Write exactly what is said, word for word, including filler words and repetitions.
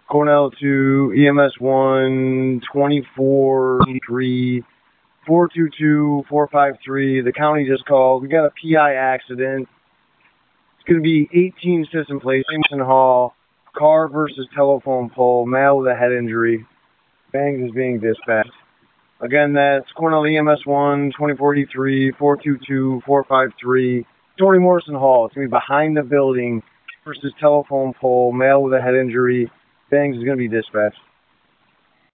Cornell to E M S one, twenty-four three, four two two, four five three. The county just called. We got a P I accident. It's going to be eighteen Sisson Place, Jameson Hall. Car versus telephone pole. Male with a head injury. Bangs is being dispatched. Again, that's Cornell E M S one, twenty-four eighty-three, four two two, four five three. Tony Morrison Hall. It's going to be behind the building versus telephone pole. Male with a head injury. Bangs is going to be dispatched.